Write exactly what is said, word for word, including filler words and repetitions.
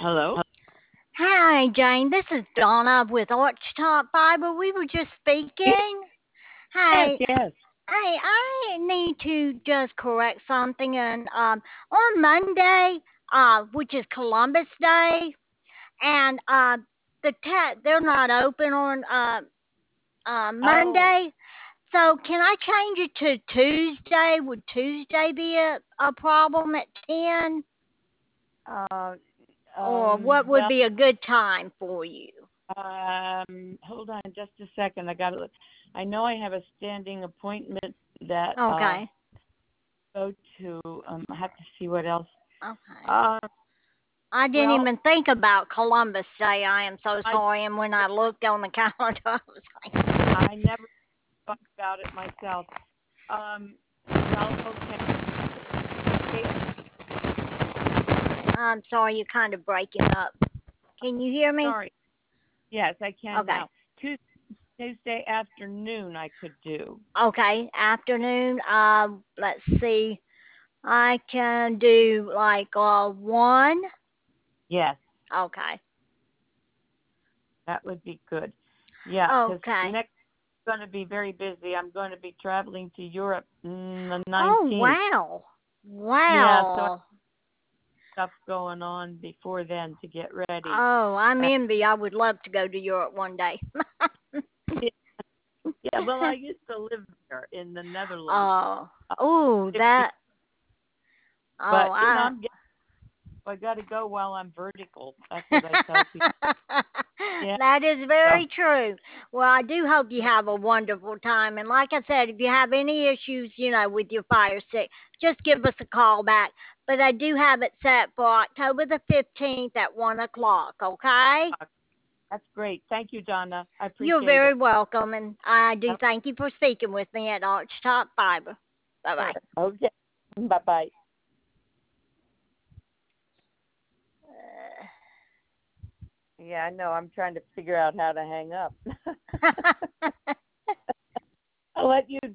Hello? Hi, Jane. This is Donna with Archtop Fiber. We were just speaking. Yes, Hey, yes. hey, I need to just correct something. And um, on Monday, uh, which is Columbus Day, and uh, the te- they're not open on uh, uh, Oh, Monday. So can I change it to Tuesday? Would Tuesday be a, a problem at ten? uh, Or um, what would well, be a good time for you? um, hold on just a second. I got to. I know I have a standing appointment that uh Okay. go to. Um, I have to see what else. Okay. Uh, I didn't well, even think about Columbus Day. I am so I sorry. And when I looked on the calendar, I was like, I never thought about it myself. Um, well, okay. Hey, I'm sorry, you're kind of breaking up. Can you hear me? sorry. Yes, I can Okay. now. Tues- Tuesday afternoon, I could do. Okay. Afternoon. Uh, let's see. I can do like uh one. Yes, Okay. that would be good. Yeah, because Okay. next going to be very busy. I'm going to be traveling to Europe mm, the Oh nineteenth. wow. Yeah, so I have Wow. stuff going on before then to get ready. Oh, I'm Uh, envy. I would love to go to Europe one day. yeah, well, I used to live there in the Netherlands. Oh. Uh, Oh, fifty, that. Oh, but you know, I. I'm getting, I got to go while I'm vertical. That's what I tell people. Yeah. That is So, very true. Well, I do hope you have a wonderful time. And like I said, if you have any issues, you know, with your fire stick, just give us a call back. But I do have it set for October the fifteenth at one o'clock, okay? uh, that's great. Thank you, Donna. I You're appreciate very it. welcome. And I do Uh, thank you for speaking with me at Archtop Fiber. Bye Sure. bye. Okay. Bye bye. Yeah, I know. I'm trying to figure out how to hang up. I'll let you